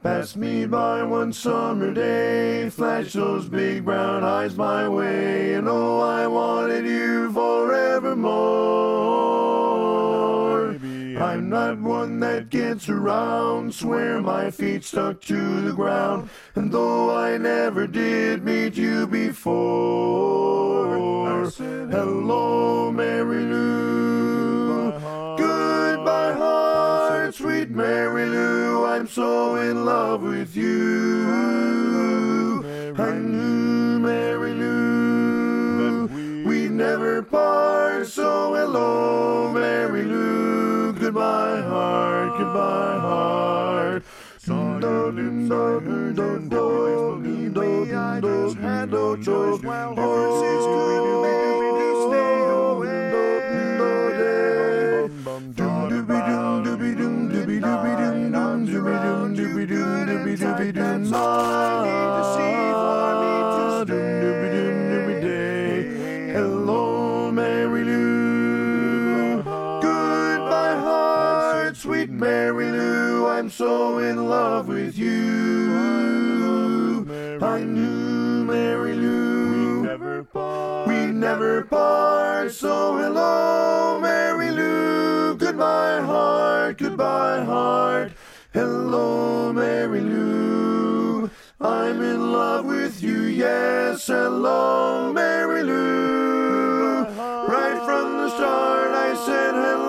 Pass me by one summer day, flash those big brown eyes my way, and oh, I wanted you forevermore. I'm not one that gets around, swear my feet stuck to the ground, and though I never did meet you before, hello, Mary Lou, goodbye, heart, sweet Mary Lou, I'm so in love with you. I knew, Mary Lou, we'd never part, so hello, Mary Lou, goodbye, heart, goodbye, heart. I just had no choice. Ever since Scooby-Doo stay away. That's all I need to see for me to stay. Hello, Mary Lou. Goodbye, heart, sweet Mary Lou. I'm so in love with you. I knew, Mary Lou, we'd never part. So hello, Mary Lou. Goodbye, heart, goodbye, heart. Hello, Mary Lou, I'm in love with you, yes, hello, Mary Lou. Right from the start I said hello.